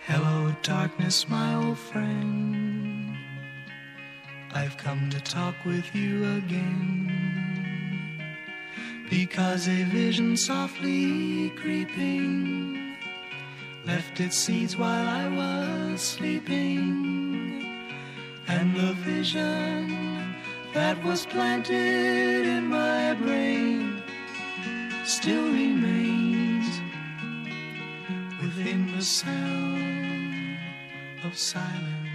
Hello, darkness, my old friend. I've come to talk with you again, because a vision softly creeping left its seeds while I was sleeping, and the vision that was planted in my brain still remains within the sound of silence.